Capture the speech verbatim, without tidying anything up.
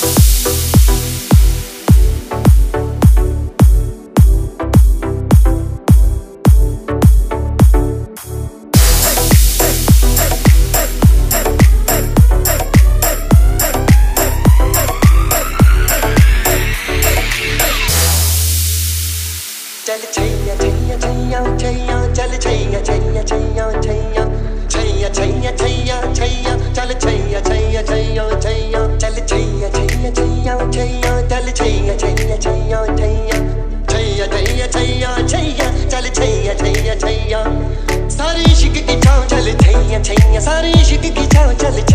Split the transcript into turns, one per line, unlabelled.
चल छैया छैया छैया छैया चल छैया छैया छैया छैया छैया छैया छैया छैया चल छैया छैया छैया छैया चल छैया छैया छैया छैया चल छैया छैया छैया छैया छैया छैया छैया छैया चल छैया छैया छैया सारी इश्क की छाँव चल छैया छैया सारी इश्क की छाँव चल